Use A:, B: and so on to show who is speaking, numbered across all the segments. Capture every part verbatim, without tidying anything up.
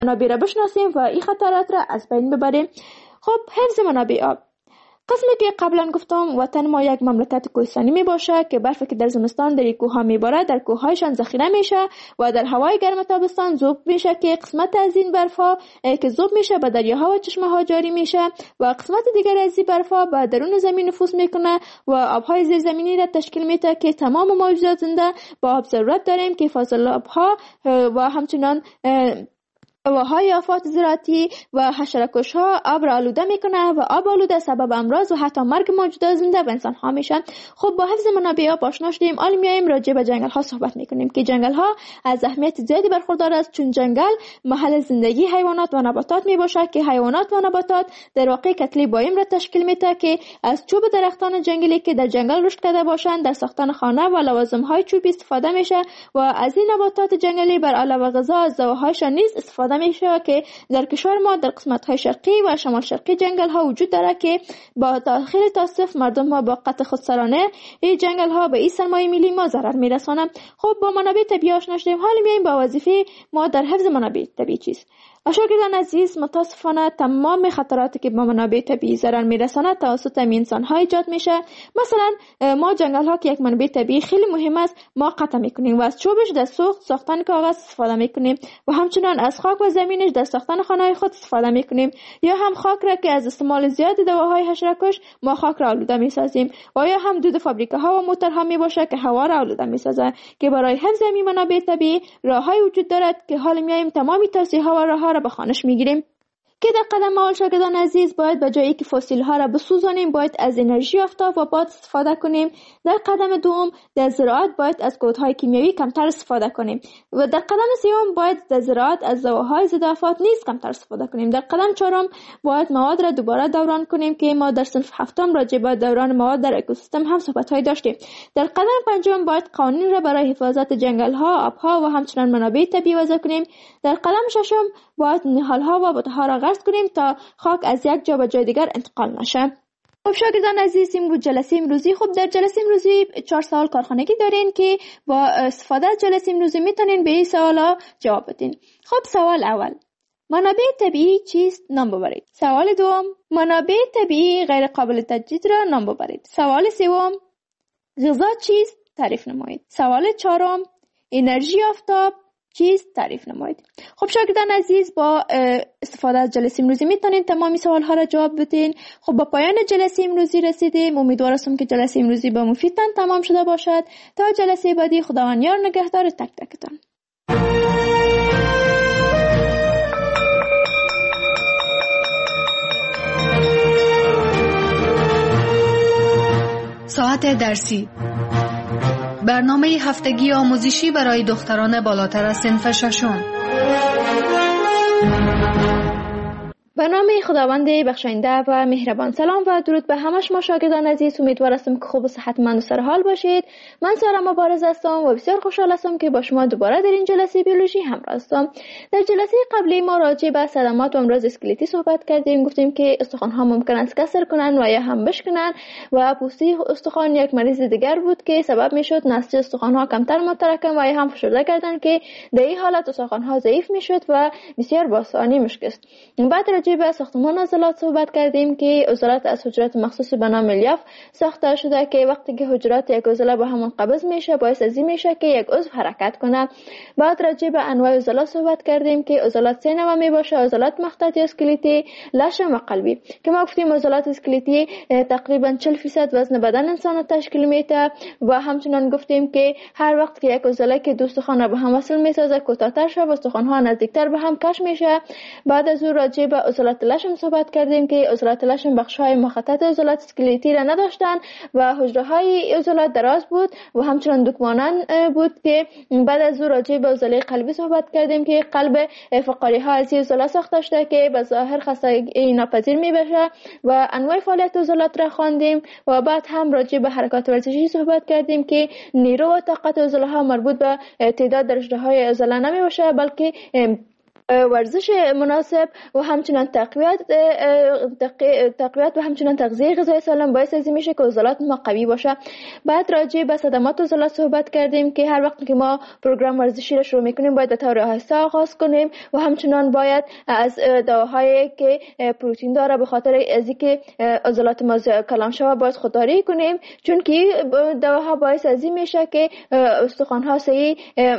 A: منابع را بشناسیم و این خطرات را از بین ببریم. خب حفظ منابع آب. قسمی که قبلا گفتم وطن ما یک مملکت کوهستانی می باشه که برفی که در زمستان در کوه ها می باره در کوه هایشان ذخیره میشه و در هوای گرم تابستان ذوب میشه که قسمت از این برف ها که ذوب میشه به دریاها و چشمه ها جاری میشه و قسمت دیگر از این برف ها به درون زمین نفوذ میکنه و آبهای زیرزمینی را تشکیل میده که تمام موجودات زنده با آب ضرورت داریم که فاضل آبها و همچنان هواهای آفات زراعتی و حشره‌کش ها آب را آلوده میکنه و آب آلوده سبب امراض و حتی مرگ موجودات زنده و انسان ها میشن. خب با حفظ منابع آب آشنا شدیم. حالا میایم راجع به جنگل ها صحبت میکنیم که جنگل ها از اهمیت زیادی برخوردار است، چون جنگل محل زندگی حیوانات و نباتات میباشه که حیوانات و نباتات در واقع کتلی بایم را تشکیل میده که از چوب درختان جنگلی که در جنگل رشد کرده باشند در ساختن خانه و لوازم های چوبی استفاده میشه و از این نباتات جنگلی بر علاوه غذا از زوهایشان نیز استفاده میشه که در کشور ما در قسمت های شرقی و شمال شرقی جنگل ها وجود داره که با خیلی تاسف مردم ها با قطع خودسرانه این جنگل ها به این سرمایه ملی ما ضرر میرسانند. خب با منابع طبیعی آشنا شدیم. حالا میایم با وظیفه ما در حفظ منابع طبیعی چیست. شاگردان عزیز، متاسفانه تمام خطراتی که با منابع طبیعی ضرر میرساند توسط انسان ها ایجاد میشه. مثلا ما جنگل ها که یک منبع طبیعی خیلی مهم است ما قطع میکنیم و از چوبش در سوخت ساختن کاغذ استفاده میکنیم و همچنان از خاک و زمینش در ساختن خانه خود استفاده میکنیم، یا هم خاک را که از استعمال زیاد دواهای حشره‌کش ما خاک را آلوده میسازیم و یا هم دود فابریکه ها و موتورها میباشه که هوا را آلوده میسازه. که برای حفظ این منابع طبیعی راههای وجود دارد که حالا میایم تمامی توصیه ها و راه را به خوانش میگیریم. که در قدم اول شاگردان عزیز باید به جایی که فسیل ها را بسوزانیم باید از انرژی آفتاب و باد استفاده کنیم. در قدم دوم در زراعت باید از کودهای کیمیایی کمتر استفاده کنیم و در قدم سوم باید در زراعت از دواهای ضد آفات نیز کمتر استفاده کنیم. در قدم چهارم باید مواد را دوباره دوران کنیم که ما در صنف هفتم راجع به دوران مواد در اکوسیستم هم صحبت های داشتیم. در قدم پنجم باید قوانین را برای حفاظت جنگل ها، آبها و همچنان منابع طبیعی وضع کنیم. در قدم ششم باید نهال ها و بوته ها را قصد کنیم تا خاک از یک جا به جای دیگر انتقال نشه. خب شاگردان عزیز، این بود جلسه امروزی. خب در جلسه امروزی چهار سوال کارخانگی دارین که با استفاده از جلسه امروزی میتونین به این سوالا جواب بدین. خب سوال اول، منابع طبیعی چیست؟ نام ببرید. سوال دوم، منابع طبیعی غیر قابل تجدید را نام ببرید. سوال سوم، غذا چیست؟ تعریف نمایید. سوال چهارم، انرژی آفتاب چیست؟ تعریف نمایید. خب شاگردان عزیز، با استفاده از جلسه امروزی میتونین تمامی سوال ها را جواب بدین. خب با پایان جلسه امروزی رسیدیم. امیدوارم که جلسه امروزی با مفیدتان تمام شده باشد. تا جلسه بعدی خداوند یار نگهدار تک تکتان.
B: ساعت درسی، برنامه هفتگی آموزشی برای دختران بالاتر از صنف ششم.
A: برنامه خداوند بخشاینده و مهربان. سلام و درود به همه شما شاگردان عزیز. امیدوار هستم که خوب و صحتمند و سرحال باشید. من سارا مبارز هستم و بسیار خوشحال هستم که با شما دوباره در این جلسه بیولوژی همراه هستم. در جلسه قبلی ما راجع به صدمات و امراض اسکلتی صحبت کردیم. گفتیم که استخوان ها ممکن است کسر کنن و یا هم بشکنن و پوسته استخوان یک مریض دیگر بود که سبب میشد نسج استخوان ها کمتر متراکم و یا هم فشرده کردن که در این حالت استخوان ها ضعیف میشد و بسیار با آسانی میشکست. بعد راجع به ساختمان عضلات صحبت کردیم که عضلات از حجرات مخصوص به نام الیاف ساخته شده که وقتی که حجرات یک عضله به هم منقبض میشه باعث از این میشه که یک عضو حرکت کنه. بعد راجع به انواع عضلات صحبت کردیم که عضلات سه نوع میباشه: عضلات مخططی اسکلتی، لشم و قلبی. که ما گفتیم عضلات اسکلتی تقریبا چهل درصد وزن بدن انسان تشکیل میده و همچنان گفتیم که هر وقت که یک عضله که دو استخوان را به هم وصل میسازه کوتاه‌تر شه و استخوان‌ها نزدیکتر به هم کش میشه. بعد از اون راجع به عضلات لشم صحبت کردیم که عضلات لشم بخش‌های مخطط عضلات اسکلتی را نداشتن و حجره‌های عضلات دراز بود و همچنان دکمانند بود. که بعد از اون راجع به عضله قلبی صحبت کردیم که قلب فقاری‌ها از عضله ساخته شده که به ظاهر خستگی ناپذیر میبشه و انواع فعالیت عضلات را خواندیم. و بعد هم راجع به حرکات ورزشی صحبت کردیم که نیرو و طاقت عضله‌ها مربوط به تعداد درجه‌های عضله نمیباشه بلکه ورزش مناسب و همچنان تقویت تقویت و همچنان تغذیه غذایی سالم باعث از این میشه که عضلات ما قوی باشه. بعد راجع به صدمات عضلات صحبت کردیم که هر وقت که ما پروگرام ورزشی رو شروع میکنیم باید به طور آهسته آغاز کنیم و همچنان باید از دواهایی که پروتئین داره به خاطر از اینکه عضلات ما کلان شوه باید خودداری کنیم، چون که دواها باعث از این میشه که استخوان ها صحیح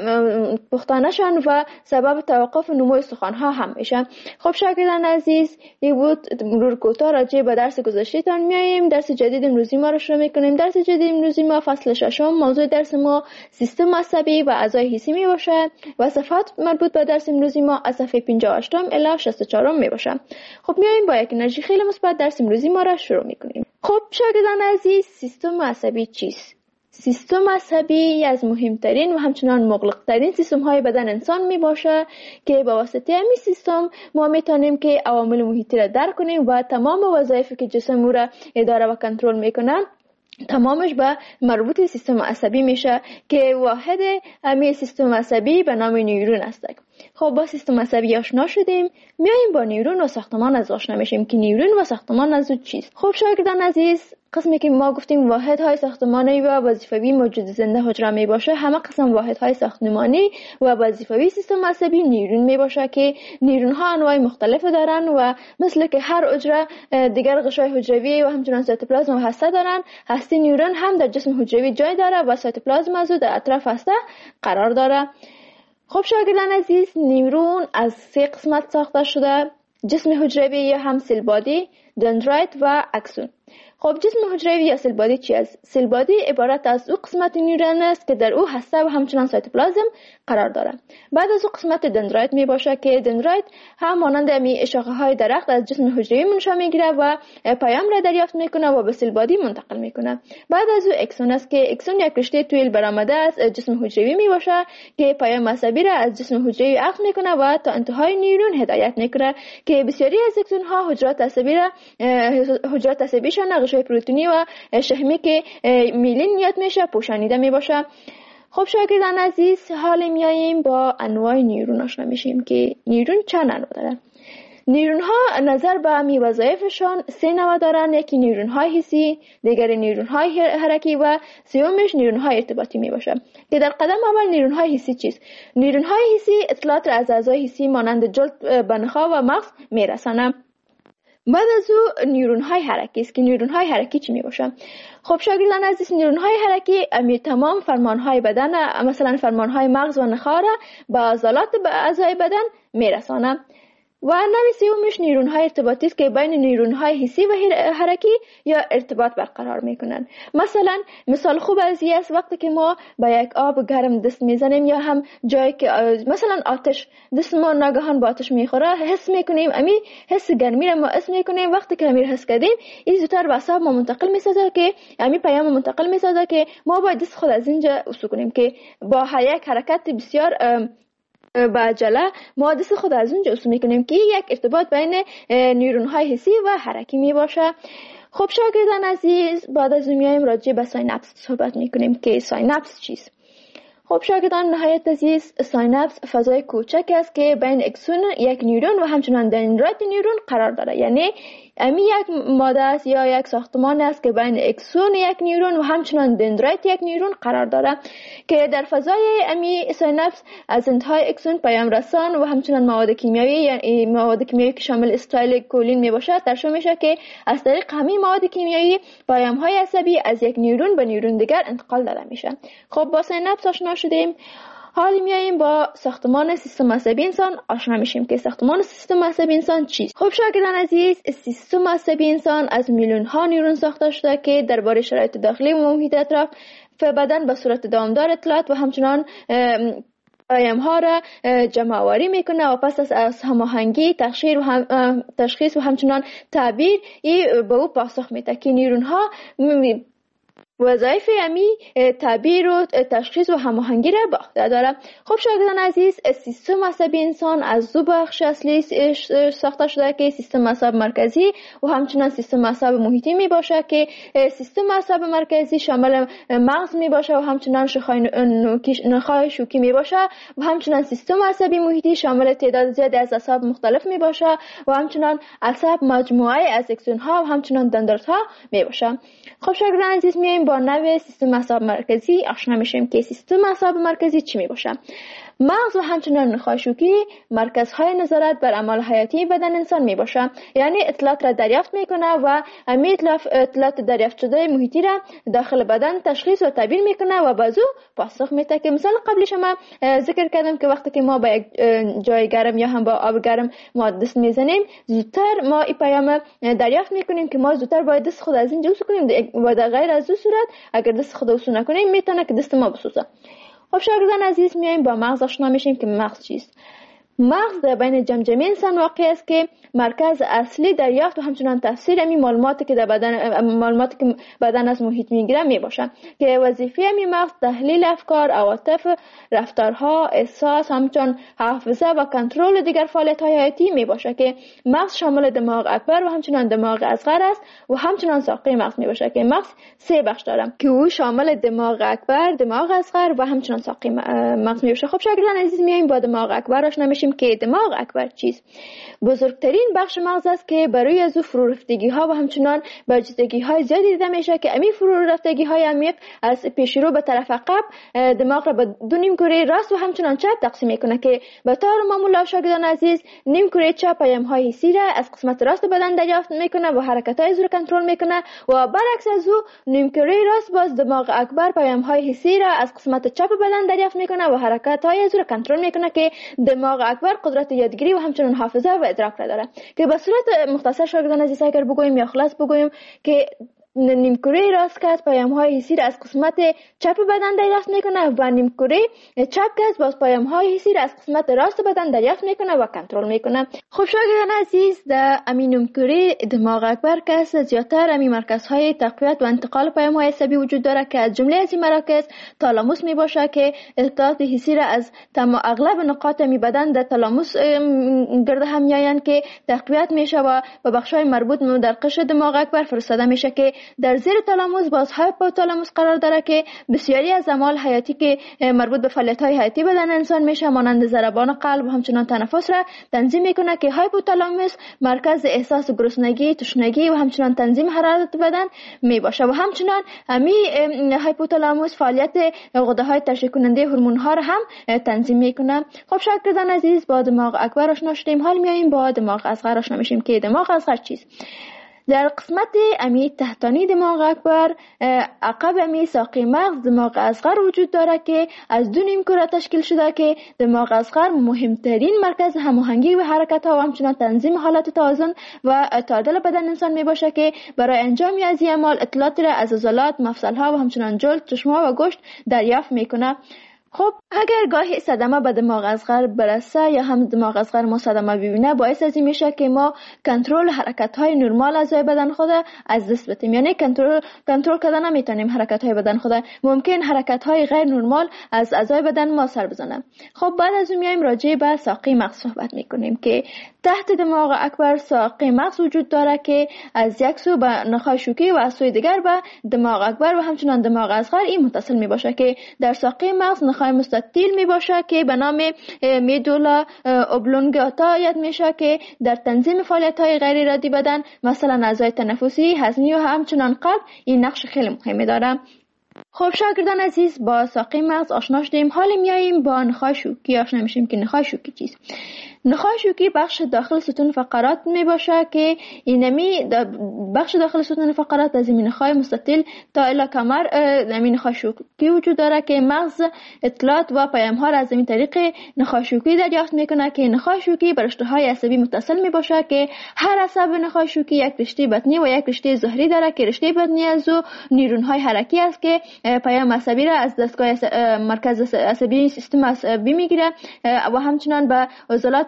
A: پخته نشن و سبب توقف نمو استخوان ها هم میشه. خب شاگردان عزیز، این بود مرور کوتاه راجع به درس گذشته تان. میایم درس جدید امروزی ما رو شروع میکنیم. درس جدید امروزی ما فصل ششم، موضوع درس ما سیستم عصبی و اعضای حسی می باشد و صفحات مربوط به درس امروزی ما از صفحه پنجاه و هشت الی شصت و چهار می باشد. خب میایم با یک انرژی خیلی مثبت درس امروزی ما را شروع میکنیم. خب شاگردان عزیز، سیستم عصبی چیست؟ سیستم عصبی از مهمترین و همچنان مغلقترین سیستم های بدن انسان می باشه که با واسطه همین سیستم ما میتونیم که عوامل محیطی را درک کنیم و تمام وظایفی که جسم را اداره و کنترل میکنه تمامش به مربوط سیستم عصبی میشه که واحد همین سیستم عصبی به نام نیورون است. خب با سیستم عصبی آشنا شدیم، میایم با نیورون و ساختمان از آشنا میشیم که نیورون و ساختمان از چیست. خب شاگردان عزیز، قسمی که ما گفتیم واحدهای ساختمانی و وظیفوی موجود زنده حجره می باشه، همه قسم واحدهای ساختمانی و وظیفوی سیستم عصبی نیورون می باشه که نیورون ها انواع مختلف دارن و مثل که هر حجره دیگر غشای حجروی و همچنان سایتوپلازم و هسته دارن، هسته نیورون هم در جسم حجروی جای داره و سایتوپلازم از در اطراف هسته قرار داره. خب شاگردان عزیز، نیورون از سه قسمت ساخته شده: جسم حجروی یا هم سل بادی، دندرایت و اکسون. خب جسم حجروی یا سل بادی چی است؟ سل بادی عبارت از او قسمت نیورون است که در او هسته و همچنان سایتوپلازم قرار دارد. بعد از او قسمت دندرایت می باشه که دندرایت هم مانند می شاخه های درخت از جسم حجروی منشأ میگیره و پیام را دریافت میکنه و به سل بادی منتقل میکنه. بعد از او اکسون است که اکسون یک رشته طویل برآمده از جسم حجروی می باشه که پیام عصبی را از جسم حجروی اخذ میکنه و تا انتهای نیورون هدایت میکنه که بسیاری از اکسون ها حجرات عصبی را حجرات عصبیشان غشای پروتئینی و شحمی که میلین یاد میشه پوشانیده میباشه. خب شاگردان عزیز، حال میاییم با انواع نیورون آشنا میشیم که نیورون چند انواع داره. نیورون ها نظر به می وظایفشان سه نوع دارن: یکی نیورون های حسی، دیگر نیورون های حرکی و سومش نیورون های ارتباطی می باشه. که در قدم اول نیورون های حسی چیست؟ نیورون های حسی اطلاعات از اعضای حسی مانند جلد، بنخا و مغز میرسانه. بعد از او نیورون های حرکی است که نیورون های حرکی چی می باشه؟ خب شاگردان عزیز، نیورون های حرکی امی تمام فرمان های بدن، مثلا فرمان های مغز و نخاع را به عضلات اعضای بدن میرسانه. و نوع سومش نیورون های ارتباطی است که بین نیورون های حسی و حرکی یا ارتباط برقرار میکنن. مثلا مثال خوب از این است وقتی که ما با یک آب گرم دست میزنیم یا هم جایی که مثلا آتش دست ما ناگهان با آتش میخوره حس میکنیم، امی حس گرمی را ما حس میکنیم. وقتی که امیر حس کردیم این زودتر به اعصاب ما منتقل میسازه که امی پیام منتقل میسازه که ما باید دست خود از اینجا عصو کنیم که با یک حرکت بسیار با عجله ما دست خود از اونجا عصو میکنیم که یک ارتباط بین نیورون های حسی و حرکی می باشه. خب شاگردان عزیز، بعد از میایم راجع به ساینپس صحبت میکنیم که ساینپس چیست. خب شاگردان نهایت عزیز، ساینپس فضای کوچک است که بین اکسون یک نیورون و همچنان دندرایت نیورون قرار داره. یعنی امی یک ماده است یا یک ساختمان است که بین اکسون یک نیورون و همچنان دندرایت یک نیورون قرار داره که در فضای امی ساینپس از انتهای اکسون پیام رسان و همچنان مواد کیمیایی یعنی مواد کیمیایی که شامل استایل کولین می باشد ترشح میشه که از طریق همین مواد کیمیایی پیام های عصبی از یک نیورون به نیورون دیگر انتقال داده میشه. خب با ساینپس آشنا شدیم، حالی میاییم با ساختمان سیستم عصبی انسان آشنا میشیم که ساختمان سیستم عصبی انسان چیست. خب شاگردان عزیز، سیستم عصبی انسان از میلیون ها نیورون ساخته شده که درباره شرایط داخلی و محیط اطراف بدن به صورت دوامدار اطلاعات و همچنان پیام ها را جمع آوری میکنه و پس از هماهنگی تشخیص و هم تشخیص و همچنان تعبیر ای به او پاسخ میده که نیورون ها وظایف امی تعبیر و تشخیص و هماهنگی را به عهده دارد. خب شاگردان عزیز، سیستم عصبی انسان از دو بخش اصلی ساخته شده که سیستم عصب مرکزی و همچنان سیستم عصب محیطی می باشه که سیستم عصب مرکزی شامل مغز می باشه و همچنان نخاع شوکی می باشه و همچنان سیستم عصبی محیطی شامل تعداد زیادی از اعصاب مختلف می باشه و همچنان عصب مجموعه از اکسون ها و همچنان دندرت ها می باشه. خب شاگردان عزیز، میایم با نوع سیستم عصب مرکزی آشنا میشیم که سیستم عصب مرکزی چی می باشه. مغز و همچنان نخاع شوکی مرکزهای نظارت بر اعمال حیاتی بدن انسان می باشه، یعنی اطلاعات را دریافت میکنه و امی اطلاعات دریافت شده محیطی را داخل بدن تشخیص و تعبیر میکنه و بازو پاسخ میده. که مثال قبلی شما ذکر کردم که وقتی که ما با یک جای گرم یا هم با آب گرم ما دست میزنیم، زودتر ما این پیام دریافت میکنیم که ما زودتر باید دست خود از اینجا وسو کنیم و در غیر از این صورت اگر دست خود وسو نکنیم میتونه که دست ما بسوزه. خب شاگردان عزیز، میایم با مغز آشنا میشیم که مغز چیست. مغز در بین جمجمه انسان واقع است که مرکز اصلی دریافت و همچنان تفسیر امی معلوماتی که در بدن معلوماتی که بدن از محیط میگیره می باشه که وظیفه امی مغز تحلیل افکار، عواطف، رفتارها، احساس، همچنان حافظه و کنترل دیگر فعالیت‌های حیاتی می باشه که مغز شامل دماغ اکبر و همچنان دماغ اصغر است و همچنان ساقه مغز می باشه که مغز سه بخش داره که او شامل دماغ اکبر، دماغ اصغر و همچنان ساقه مغز می باشه. خب شاگردان عزیز، میایم با دماغ اکبر آشنا میشیم که دماغ اکبر چیست. بزرگترین بخش مغز است که برای از فرو رفتگی ها و همچنان برجستگی های زیادی دیده میشه که امی فرو رفتگی های عمیق از پیش رو به طرف عقب دماغ را به دو نیم کره راست و همچنان چپ تقسیم میکنه که به طور معمول شاگردان عزیز نیم کره چپ پیام های حسی را از قسمت راست بدن دریافت میکنه و حرکت های زو کنترل میکنه و برعکس از او نیم کره راست باز دماغ اکبر پیام های حسی را از قسمت چپ بدن دریافت میکنه و حرکت های زو کنترل میکنه که دماغ اکبر قدرت یادگیری و همچنان حافظه و ادراک را داره. که به صورت مختصر شاگردان عزیز اگر بگوییم یا خلاص بگوییم که نیمکره راست کس پیام های حسی را از قسمت چپ بدن دریافت میکنه و نیمکره چپ کس باز پیام های حسی را از قسمت راست بدن دریافت میکنه و کنترل میکنه. خب شاگردان عزیز، در امین نیمکره دماغ اکبر کس زیادتر امی مرکز های تقویت و انتقال پیام های عصبی وجود داره که از جمله از این مراکز تالاموس می باشه که اطلاعات حسی را از تمام اغلب نقاط می بدن در تالاموس گرد هم میآیند که تقویت میشه و به بخش های مربوط در قشر دماغ اکبر فرستاده میشه که در زیر تالاموس باز هایپوتالاموس قرار داره که بسیاری از اعمال حیاتی که مربوط به فعالیت‌های حیاتی بدن انسان میشه مانند ضربان قلب و همچنان تنفس را تنظیم میکنه که هایپوتالاموس مرکز احساس گرسنگی، تشنگی و همچنان تنظیم حرارت بدن می باشه و همچنان امی هایپوتالاموس فعالیت غده‌های ترشح کننده هورمون‌ها را هم تنظیم میکنه. خب شاگردان عزیز، با دماغ اکبر آشنا شدیم، حال میایم با دماغ اصغر آشنا میشیم که دماغ اصغر چیست. در قسمت امی تحتانی دماغ اکبر عقب امی ساقه مغز دماغ اصغر وجود داره که از دو نیم کره تشکیل شده که دماغ اصغر مهمترین مرکز هماهنگی و حرکت ها و همچنان تنظیم حالت توازن و تعادل بدن انسان می باشه که برای انجام از این اعمال اطلاعات را از عضلات، مفصل ها و همچنان جلد، چشم ها و گوشت دریافت میکنه. خب اگر گاهی صدمه به دماغ اصغر برسه یا هم دماغ اصغر ما صدمه ببینه، باعث از این میشه که ما کنترل حرکت های نرمال اعضای بدن خود از دست بدیم، یعنی کنترل کنترل کردن نمیتونیم حرکت های بدن خود، ممکن حرکت های غیر نرمال از اعضای بدن ما سر بزنه. خب بعد از اون میایم راجع به ساقه مغز صحبت میکنیم که تحت دماغ اکبر ساقه مغز وجود داره که از یک سو به نخاع شوکی و از سوی دیگر به دماغ اکبر و همچنان دماغ اصغر این متصل می باشه که در ساقه مغز نخاع مستطیل می باشه که به نام میدولا اوبلونگاتا یاد میشه که در تنظیم فعالیت های غیر ارادی بدن مثلا اعضای تنفسی، هضمی و همچنان قلب این نقش خیلی مهمی داره. خب شاگردان عزیز، با ساقه مغز آشنا شدیم، حالا میاییم با نخاع شوکی آشنا میشیم که نخاع شوکی چیست. نخاع شوکی بخش داخل ستون فقرات می باشه که اینمی بخش داخل ستون فقرات از این نخاع مستطیل تا الی کمر این نخاع شوکی وجود داره که مغز اطلاعات و پیام ها را از این طریق نخاع شوکی دریافت میکنه که نخاع شوکی بر رشته های عصبی متصل می باشه که هر عصب نخاع شوکی یک رشته بطنی و یک رشته ظهری داره که رشته بطنی از او نیورون های حرکی است که پیام عصبی را از دستگاه مرکز عصبی سیستم عصبی میگیره و همچنان به عضلات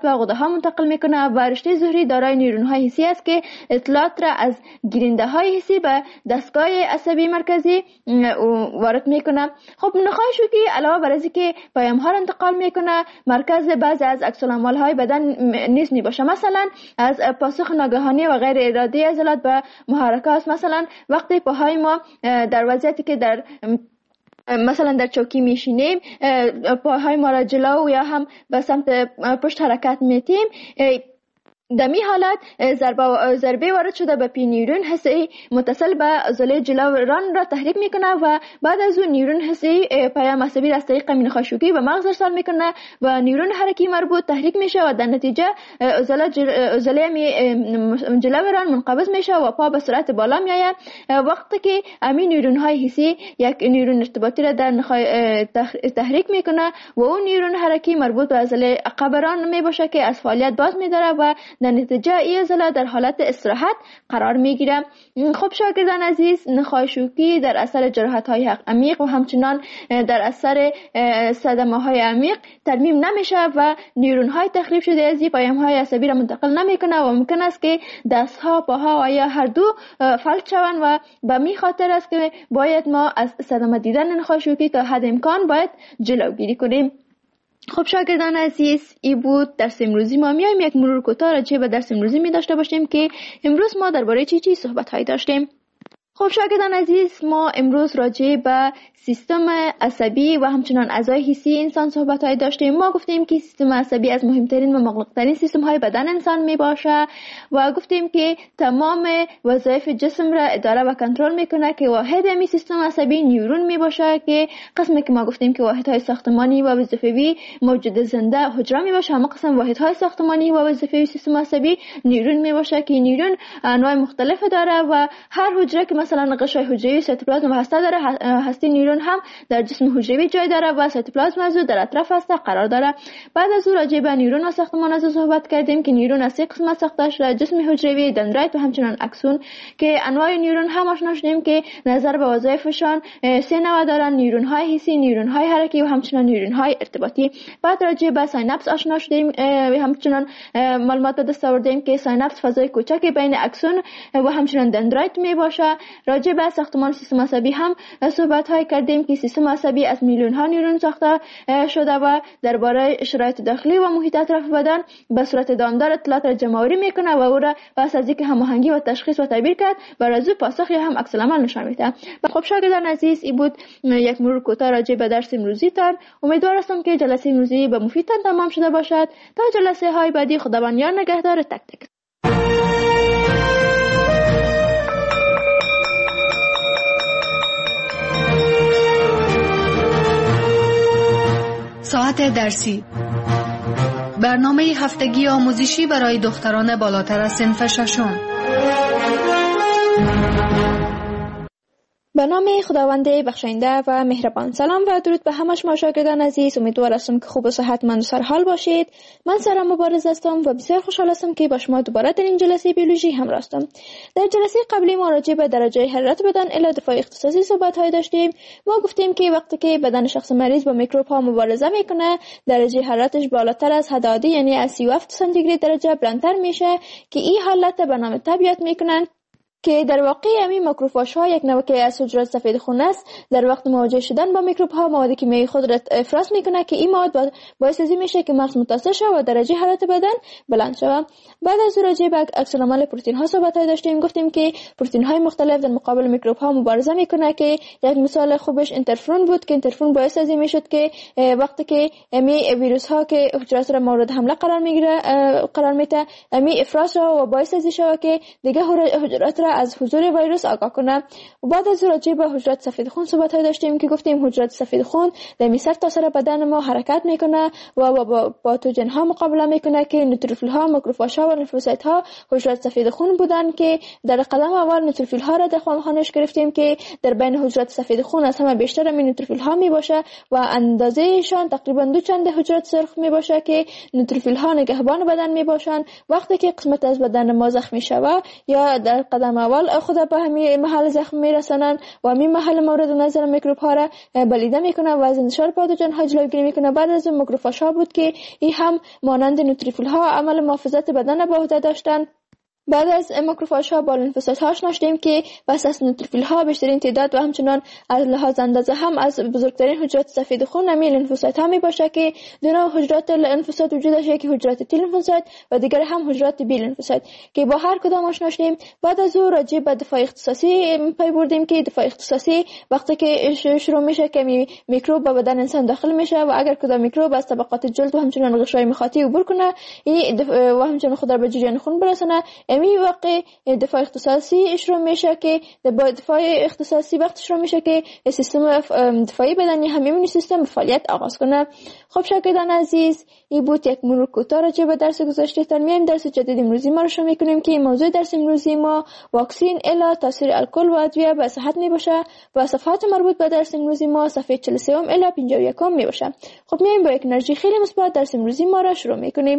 A: به غده ها منتقل میکنه و رشته ظهری دارای نیورون های حسی است که اطلاعات را از گیرنده های حسی به دستگاه عصبی مرکزی وارد میکنه. خب نخواهی شوکی علاوه بر از که پیام ها را انتقال میکنه، مرکز بعضی از عکس العمل های بدن نیز میباشه. مثلا از پاسخ ناگهانی و غیر ارادی عضلات به محرکات، مثلا وقتی پاهای ما در وضعیتی که در مثلا در چوکی میشینیم پاهای ما را جلو یا هم به سمت پشت حرکت میتیم، در می حالت ضربه ضربه وارد شده به پی نیورون حسی متصل به عضله جلویان را تحریک میکنه و بعد از اون نیورون حسی پیام عصبی را از طریق قمین خاشقی به مغز ارسال میکنه و نیورون حرکی مربوط تحریک میشه و در نتیجه عضله عضله جلویان منقبض میشه و پا به سرعت بالا میآید. وقتی که همین نیورون های حسی یک نیورون ارتباطی را در نخای تحریک میکنه و اون نیورون حرکی مربوط به عضله عقبران میباشه که از فعالیت باز میداره و در نتیجه این عضله در حالت استراحت قرار میگیره. خب شاگردان عزیز، نخاع شوکی در اثر جراحت های عمیق و همچنان در اثر صدمه های عمیق ترمیم نمیشه و نیورون های تخریب شده از این پیام های عصبی را منتقل نمیکنه و ممکن است که دست ها، پاها و یا هر دو فلج شوند و به می خاطر است که باید ما از صدمه دیدن نخاع شوکی تا حد امکان باید جلوگیری کنیم. خب شاگردان عزیز، ای بود درس امروزی ما. میایم یک مرور کوتاه راجع به درس امروزی می داشته باشیم که امروز ما درباره چی چی صحبت هایی داشتیم. خب شاگردان عزیز، ما امروز راجع به سیستم عصبی و همچنان اعضای حسی انسان صحبت های داشتیم. ما گفتیم که سیستم عصبی از مهمترین و مغلقترین سیستم های بدن انسان می باشه و گفتیم که تمام وظایف جسم را اداره و کنترل میکنه که واحد می سیستم عصبی نیورون می باشه که قسمی که ما گفتیم که واحد های ساختمانی و وظیفوی موجود زنده حجره می باشه، اما قسم واحد های ساختمانی و وظیفوی سیستم عصبی نیورون می باشه که نیورون انواع مختلف داره و هر حجره که مثلا قشای حجروی سیتوپلازم و هسته داره، هسته نیورون هم در جسم حجروی جای داره و سیتوپلازم از در اطراف هسته قرار داره. بعد از او راجع به نیورون و ساختمان از صحبت کردیم که نیورون از سه قسمت ساخته شده: جسم حجروی، دندرایت و همچنان اکسون، که انواع نیورون هم آشنا شدیم که نظر به وظایفشان سه نوع دارن: نیورون های حسی، نیورون های حرکی و همچنان نیورون های ارتباطی. بعد راجع به سایناپس آشنا شدیم و همچنان معلومات دست آوردیم که سایناپس فضای کوچکی بین اکسون و همچنان دندرایت می باشه. راجع به ساختمان سیستم عصبی هم صحبت های کردیم که سیستم عصبی از میلیون ها نیورون ساخته شده و درباره شرایط داخلی و محیط اطراف بدن به صورت دامدار اطلاعات را جمع آوری میکنه و او را پس از اینکه هماهنگی و تشخیص و تعبیر کرد برای از پاسخ یا هم عکس العمل نشان میده. خب شاگردان عزیز، این بود یک مرور کوتاه راجع به درس امروزی تان. امیدوار هستم که جلسه امروزی به مفیدتان تمام شده باشد. تا جلسه های بعدی، خداوند یار نگهدار تک تک.
B: ساعت درسی، برنامه هفتگی آموزشی برای دختران بالاتر از صنف ششم.
A: به نام خداوند بخشنده و مهربان. سلام و درود به همه شما شاگردان عزیز. امیدوار هستم که خوب و صحتمند و سرحال باشید. من سارا مبارز هستم و بسیار خوشحال هستم که با شما دوباره در این جلسه بیولوژی همراه هستم. در جلسه قبلی ما راجع به درجه حرارت بدن الی دفاع اختصاصی صحبت های داشتیم. ما گفتیم که وقتی که بدن شخص مریض با میکروب ها مبارزه میکنه، درجه حرارتش بالاتر از حد عادی یعنی از سی و هفت سانتیگراد درجه بلندتر میشه که این حالت به نام طبیعت میکنن که در واقع همین ماکروفاژ ها یک نوع که از حجرات سفید خون است. در وقت مواجه شدن با میکروب ها مواد کیمیایی خود را افراز میکنه که این مواد باعث از این میشه که مغز متاثر شود و درجه حرارت بدن بلند شود. بعد از راجع به عکس العمل پروتئین ها صحبت داشتیم. گفتیم که پروتئین های مختلف در مقابل میکروب ها مبارزه میکنه که یک مثال خوبش اینترفرون بود که اینترفرون باعث از این میشد که وقتی که امی ویروس ها که حجرات را مورد حمله قرار میگیره قرار میده امی افراز و باعث از این شود که دیگه حجرات را از حضور ویروس آگاه کنه. و بعد از راجع به حجرات سفید خون صحبت داشتیم که گفتیم حجرات سفید خون در می سرتاسر بدن ما حرکت میکنه و با پاتوژن ها مقابله میکنه که نوتروفیل ها، ماکروفاژ ها و لیمفوسایت ها حجرات سفید خون بودن که در قدم اول نوتروفیل ها را در خانش گرفتیم که در بین حجرات سفید خون از همه بیشتر می نوتروفیل ها می باشه و اندازهشان تقریبا دو چند حجرات سرخ می باشه که نوتروفیل ها نگهبان بدن می باشن. وقتی که قسمت از بدن ما زخمی شود یا در قدم اول خود به همین محل زخم میرسانند و همین محل مورد نظر میکروب ها را بلیده میکنه و از انتشار پاتوژن ها جلوگیری میکنه. بعد از اون ماکروفاژ ها بود که این هم مانند نوتریفیل ها عمل محافظت بدن به عهده داشتند. بعد از ماکروفاژ ها با لنفوسایت ها آشنا شدیم که پس از نوتریفیل ها بیشترین تعداد و همچنان از لحاظ اندازه هم از بزرگترین حجرات سفید خون همین لنفوسایت ها می باشه که دو نوع حجرات لنفوسایت وجود داشته، یکی حجرات تی لنفوسایت و دیگر هم حجرات بی لنفوسایت که با هر کدام آشنا شدیم. بعد از او راجع به دفاع اختصاصی پی بردیم که دفاع اختصاصی وقتی که شروع میشه که میکروب به بدن انسان داخل میشه و اگر کدام میکروب از طبقات جلد و همچنان غشای مخاطی عبور کنه این و همچنان خود را به جریان خون برسونه، امی واقع دفاع اختصاصی شروع میشه که با دفاع اختصاصی وقت شروع میشه که سیستم دفاعی بدنی همین سیستم فعالیت آغاز کنه. خب شاگردان عزیز، این بود یک مرور کوتاه راجع به درس گذشته. تا میایم درس جدید امروزی ما رو شروع میکنیم که موضوع درس امروزی ما واکسین الی تاثیر الکل و ادویه به صحت میباشه و صفحات مربوط به درس امروزی ما صفحه چهل و سه الی پنجاه و یک میباشه. خب میایم با یک انرژی خیلی مثبت درس امروزی ما رو شروع میکنیم.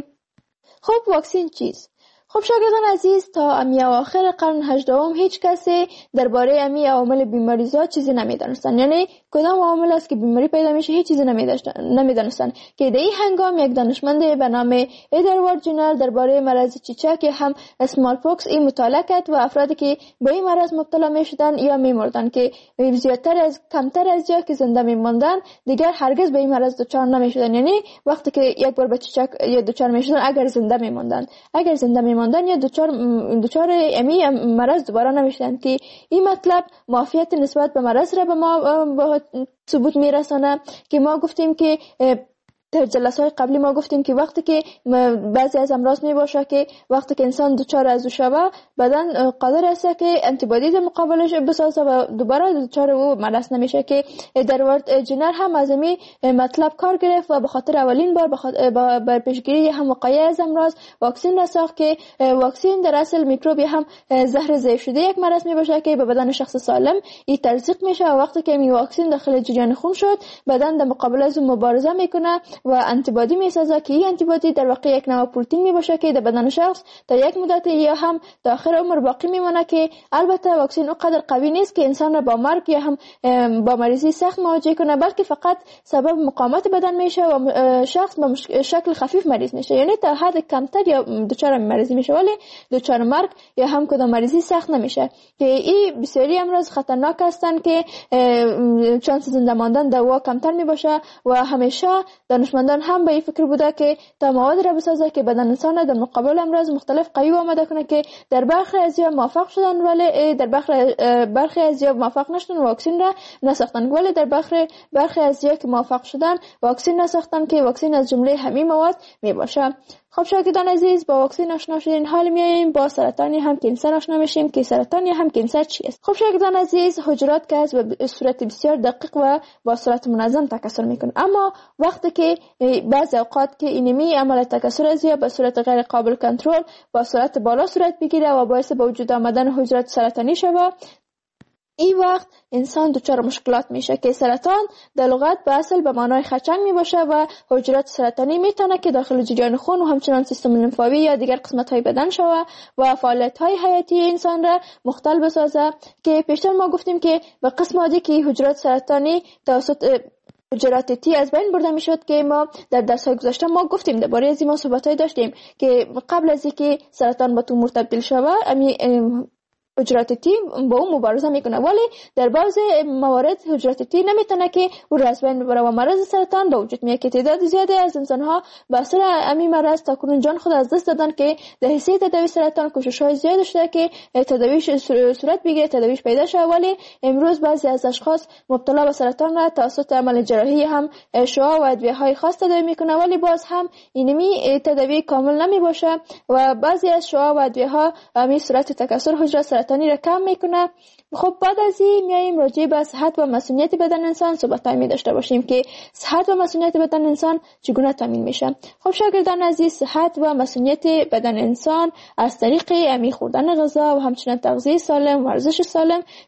A: خب واکسین چیست؟ خب شاگردان عزیز، تا امی اواخر قرن هجدهم هیچ کسی درباره امی عوامل بیماریزا چیزی نمیدانستند، یعنی کدام عوامل است که بیماری پیدا میشه هیچ چیزی نمیدانستند که در این هنگام یک دانشمند به نام ادوارد جنرال درباره مرض چیچک که هم اسمال پوکس این مطالعه کرد و افرادی که به این مرض مبتلا میشدند یا میمردند که زیادتر از کمتر از یا که زنده میماندند دیگر هرگز به این مرض دچار نمیشدند، یعنی وقتی که یک بار به چیچک یا دچار میشدند اگر زنده میماندند اگر زنده میماندند یا دچار دچار امی مرض دوباره نمیشدند که این مطلب معافیت نسبت به مرض را به ما به ثبوت میرسانه که ما گفتیم که در جلسات قبلی ما گفتیم که وقتی که بعضی از امراض می باشه که وقتی که انسان دچار از او شوه بدن قادر است که انتیبادی در مقابلش بسازه و دوباره دچار او مرض نمیشه که ادوارد جنر هم از این مطلب کار گرفت و به خاطر اولین بار بر پیشگیری هم وقایع از امراض واکسین را ساخت که واکسین در اصل میکروبی هم زهر ضعیف شده یک مرض می باشه که به بدن شخص سالم این تزریق میشه و وقتی که این واکسین داخل جریان خون شد بدن در مقابل از اون مبارزه میکنه و انتیبادی میسازه که این انتیبادی در واقع یک نوع پروتئین میباشه که در بدن شخص تا یک مدت یا هم تا آخر عمر باقی میمونه که البته واکسن اونقدر قوی نیست که انسان را با مرگ یا هم با مریضی سخت مواجه کنه، بلکه فقط سبب مقاومت بدن میشه و شخص به شکل خفیف مریض میشه، یعنی تا حد کمتر یا دچار مریضی میشه ولی دچار مرگ یا هم کدام مریضی سخت نمیشه که این بسیاری امراض خطرناک هستند که چانس زنده ماندن در وا کمتر میباشه و همیشه دانشمندان هم به این فکر بوده که تا مواد را بسازه که بدن انسان در مقابل امراض مختلف قوی آماده کنه که در برخی از یا موفق شدن ولی در برخی برخی از یا موفق نشدن واکسن را نساختن، ولی در برخی برخی از یا که موفق شدن واکسن نساختن که واکسن از جمله همین مواد می باشه. خب شاگردان عزیز، با واکسن آشنا شدین، حال میایم با سرطانی هم کانسر آشنا میشیم که سرطان یا هم کانسر چیست. خب شاگردان عزیز، حجرات که از به صورت بسیار دقیق و با صورت منظم تکثر میکنه، اما وقتی که بعضی اوقات که اینمی عمل تکثر از یا به صورت غیر قابل کنترل با صورت بالا صورت بگیره و باعث به وجود آمدن حجرات سرطانی شود، این وقت انسان دچار مشکلات میشه که سرطان در لغت به اصل به معنای خرچنگ میباشه و حجرات سرطانی میتونه که داخل جریان خون و همچنان سیستم لمفاوی یا دیگر قسمت های بدن شوه و فعالیت های حیاتی انسان را مختل بسازه که پیشتر ما گفتیم که به قسم عادی که حجرات سرطانی توسط حجرات تی از بین برده میشد که ما در درس های گذشته ما گفتیم درباره از ما صحبت های داشتیم که قبل از اینکه سرطان به تومور تبدیل شوه حجرات تی با اون مبارزه میکنه، ولی در بعض موارد حجرات تی نمیتونه که اون را از بین ببره و مرض سرطان به وجود میاد که تعداد زیادی از انسان ها به اثر همین مرض تاکنون جان خود از دست دادن که در حیث تداوی سرطان کوشش های زیاد شده که تداویش صورت بگیره، تداویش پیدا شه، ولی امروز بعضی از اشخاص مبتلا به سرطان را توسط عمل جراحی هم شعاع و ادویه های خاص تداوی میکنه، ولی باز هم اینمی تداوی کامل نمی باشه و بعضی از شعاع و ادویه ها همین صورت تکثر حجرات سرطانی را کم میکنه. خب بعد از این میایم راجع به صحت و مسئولیت بدن انسان صحبت می داشته باشیم که صحت و مسئولیت بدن انسان چگونه تامین میشه. خب شاگردان عزیز، صحت و مسئولیت بدن انسان از طریق امی خوردن غذا و همچنین تغذیه سالم، ورزش سالم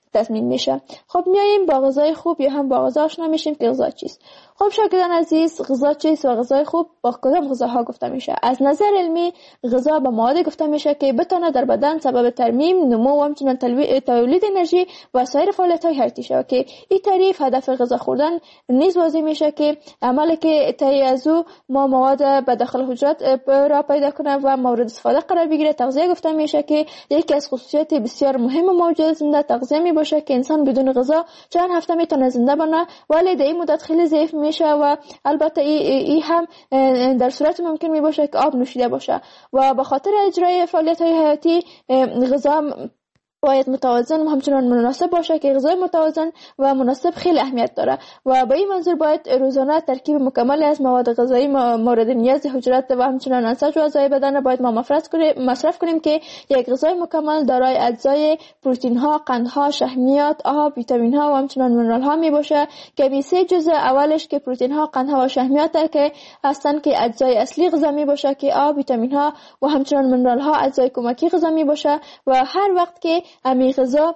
A: تضمین میشه. خب میایم با غذای خوب یا هم با غذا آشنا میشیم که غذا چیست. خب شاگردان عزیز، غذا چیست و غذای خوب با کدام غذاها گفته میشه؟ از نظر علمی غذا به موادی گفته میشه که بتونه در بدن سبب ترمیم، نمو و همچنین تولید انرژی و سایر فعالیت‌های حیاتی شود که این تعریف هدف غذا خوردن نیز واضح میشه که عملی که طی از او ما مواد به داخل حجرات را پیدا کنه و مورد استفاده قرار بگیره. تغذیه گفته میشه که یکی از خصوصیات بسیار مهم موجود زنده تغذیه می باشه که انسان بدون غذا چند هفته میتونه زنده بمونه، ولی در این مدت خیلی ضعیف میشه و البته ای, ای هم در صورت ممکن می باشه که آب نوشیده باشه و به خاطر اجرای فعالیت های حیاتی غذا باید متوازن و همچنان مناسب باشه که غذای متوازن و مناسب خیلی اهمیت داره و به این منظور باید روزانه ترکیب مکمل از مواد غذایی مورد نیاز حجرات و همچنان انسج و اعضای بدن باید ما مصرف کنیم که یک غذای مکمل دارای اجزای پروتئین ها، قند ها، شحمیات، آب، ویتامین ها و همچنان منرال ها می باشه که می سه جزء اولش که پروتئین ها، قند ها و شحمیات که هستن که اجزای اصلی غذا می باشه که آب، ویتامین ها و همچنان منرال ها اجزای کمکی غذا می باشه و هر وقت که امی غذا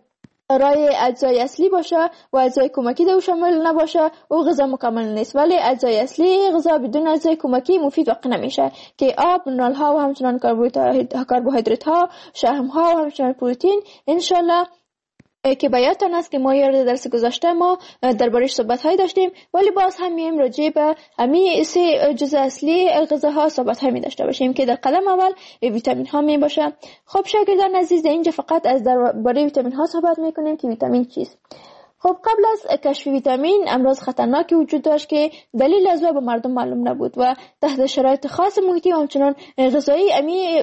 A: رای اجزای اصلی باشه و اجزای کمکی در شامل نباشه او غذا مکمل نیست، ولی اجزای اصلی غذا بدون اجزای کمکی مفید واقع نمیشه که آب، منرال ها و همچنان کربوهیدرات ها، شحم ها و همچنان پروتئین. انشالله که بیاتون است که ما یاد درس گذاشته ما دربارش صحبت های داشتیم، ولی باز هم میایم راجع به همین سه جزء اصلی غذاها صحبت های می داشته باشیم که در قدم اول ویتامین ها می باشه. خب شاگردان عزیز، اینجا فقط از درباره ویتامین ها صحبت میکنیم که ویتامین چیست. خب قبل از کشف ویتامین امراض خطرناکی وجود داشت که دلیل از او به مردم معلوم نبود و تحت شرایط خاص محیطی و همچنان غذایی امی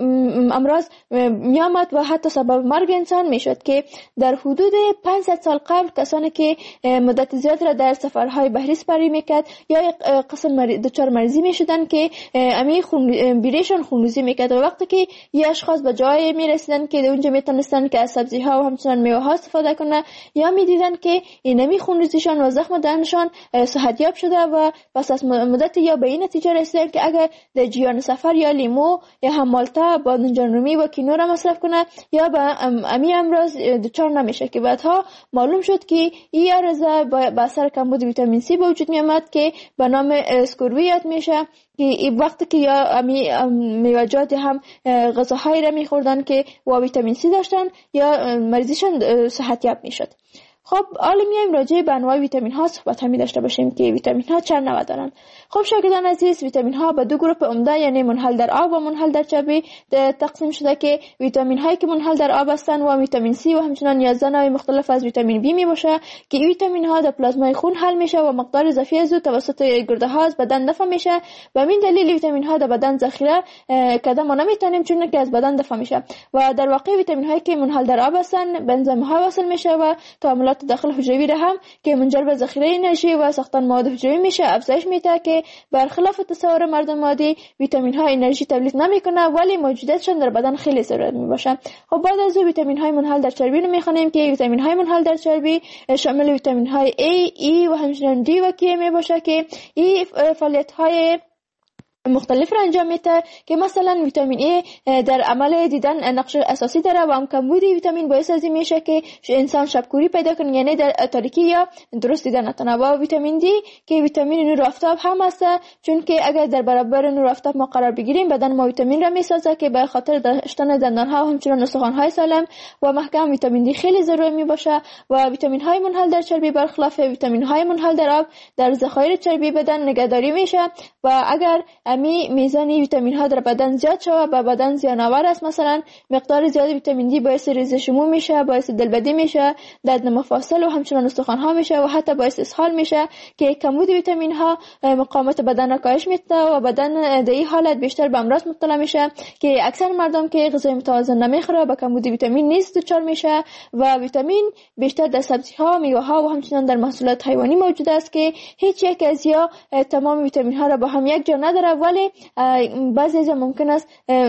A: امراض میامد و حتی سبب مرگ انسان میشد که در حدود پانصد سال قبل کسانی که مدت زیاد را در سفرهای بحری سپری میکرد یا یک قسم دچار مریضی میشدن که امی خون بیریشان خونریزی میکرد و وقتی که یه اشخاص به جای میرسیدن که اونجا میتونستن که از سبزی ها و همچنان میوه ها استفاده کنه یا میدیدن که اینمی خونریزیشان و زخم دهنشان صحتیاب شده و پس از مدت یا به این نتیجه رسیدن که اگر در جریان سفر یا لیمو یا هم مالتا بادمجان رومی و کینو را مصرف کنه یا به امی امراض دچار نمیشه که بعدها معلوم شد که این عرضه به اثر کمبود ویتامین سی به وجود میامد که به نام اسکوروی یاد میشه که وقتی که یا امی میوه‌جات هم غذاهایی را میخوردن که با ویتامین سی داشتن یا مریضیشان صحتیاب میشد. خب حالا میایم راجع به انواع ویتامین ها صحبت همی داشته باشیم که ویتامین ها چند نوع دارن. خب شاگردان عزیز، ویتامین ها به دو گروه عمده یعنی منحل در آب و منحل در چربی تقسیم شده که ویتامین هایی که منحل در آب هستند و ویتامین سی و همچنین یازده نوع مختلف از ویتامین بی می باشه که ویتامین ها در پلازمای خون حل میشه و مقدار اضافی از او توسط گرده ها از بدن دفع میشه و همین دلیل ویتامین ها در بدن ذخیره کرده ما نمیتونیم چون که از بدن دفع میشه و در واقع ویتامین هایی که منحل در آب هستند به انزیم ها وصل میشه و تعاملات داخل حجروی را هم که منجر به ذخیره انرژی و ساختن مواد حجروی میشه افزایش میده که برخلاف تصور مردم عادی ویتامین ها انرژی تولید نمیکنه ولی موجودیتشون در بدن خیلی ضرورت میباشه. خب بعد از او ویتامین های منحل در چربی رو میخوانیم که ویتامین های منحل در چربی شامل ویتامین های A, E و همچنین D و K میباشه که این فعالیت های مختلف را انجام میده که مثلا ویتامین ای در عمل دیدن نقش اساسی داره و هم کمبود ویتامین باعث از این میشه که انسان شبکوری پیدا کنه یعنی در تاریکی یا درست دیدن نتونه. و ویتامین دی که ویتامین نور آفتاب هم هست چون که اگر در برابر نور آفتاب ما قرار بگیریم بدن ما ویتامین را میسازه که به خاطر داشتن دندان ها و همچنین استخوان های سالم و محکم ویتامین دی خیلی ضروری می باشه. و ویتامین های منحل در چربی برخلاف ویتامین های منحل در آب در ذخایر چربی بدن نگهداری میشه و اگر امی میزان ویتامین ها در بدن زیاد شود به بدن زیان آور است. مثلا مقدار زیاد ویتامین دی باعث ریزش مو میشه، باعث دلبدی میشه، درد مفاصل و همچنین استخوان ها میشه و حتی باعث اسهال میشه که کمبود ویتامین ها مقاومت بدن را کاهش میده و بدن در این حالت بیشتر به امراض مبتلا میشه که اکثر مردم که غذای متوازن نمیخوره با کمبود ویتامین نیز دچار میشه. و ویتامین بیشتر در سبزی ها، میوه ها و همچنین در محصولات حیوانی موجود است که هیچ یک از یا تمام ویتامین ها را با هم یک جا نداره ولی بعضی از ممکن است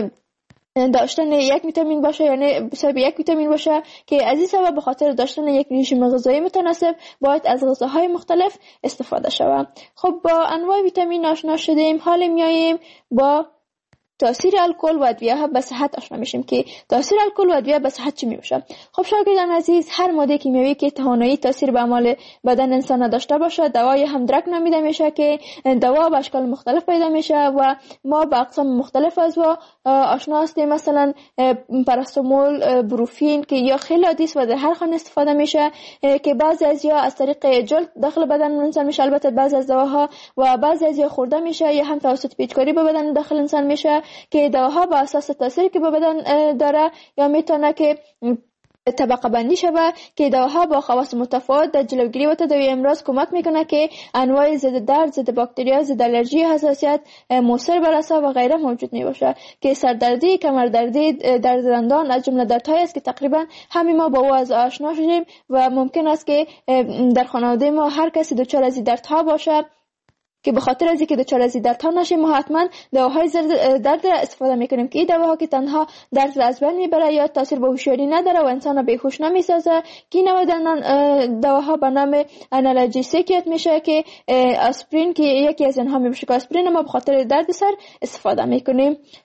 A: داشتن یک ویتامین باشه یعنی بسبب یک ویتامین باشه که از این سبب به خاطر داشتن یک رژیم غذایی متناسب باید از غذاهای مختلف استفاده شود. خب با انواع ویتامین آشنا شدیم، حالا میاییم با تاثیر الکل و ادویه ها به صحت آشنا میشیم که تاثیر الکل و ادویه به صحت چی میشه. خب شاگردان عزیز، هر ماده کیمیایی که توانایی تاثیر به اعمال بدن انسان داشته باشه دوای هم درک نامیده میشه که دوا به اشکال مختلف پیدا میشه و ما به اقسام مختلف از و آشنا هستیم. مثلا پاراستامول، بروفین که یا خیلی عادی است و در هر خانه استفاده میشه که بعضی از یا از طریق جلد داخل بدن انسان میشه، البته بعضی از دواها و بعضی از یا خورده میشه یا هم توسط پیچکاری به بدن داخل انسان میشه که دواها با اساس تاثیری که به بدن داره یا میتونه که طبقه بندی شوه که دواها با خواص متفاوت در جلوگیری و تداوی امراض کمک میکنه که انواع ضد درد، ضد باکتریا، ضد الرژی، حساسیت، موثر بر اعصاب و غیره موجود میباشه که سردردی، کمردردی، درد دندان از جمله دردهایی است که تقریبا همه ما با او از آشنا شدیم و ممکن است که در خانواده ما هر کسی دچار از این دردها باشه که به خاطر از اینکه دچار از درد ها نشیم ما حتما دواهای درد را استفاده میکنیم که این دواها که تنها درد را از بین میبره یا تاثیر به هوشیاری نداره و انسان را بیهوش نمیسازه که این نوع دواها به نام آنالژیسیک میشه که آسپرین که یکی از اینها میشه که آسپرین ما به خاطر درد سر استفاده میکنیم.